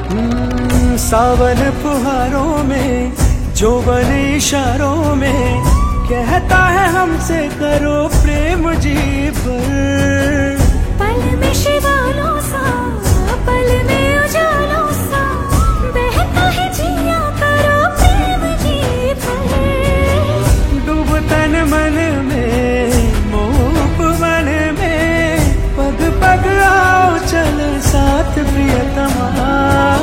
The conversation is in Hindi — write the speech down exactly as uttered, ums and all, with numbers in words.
हम्म, सावन फुहारों में जोबन इशारों में कहता है हमसे करो प्रेम जी पर।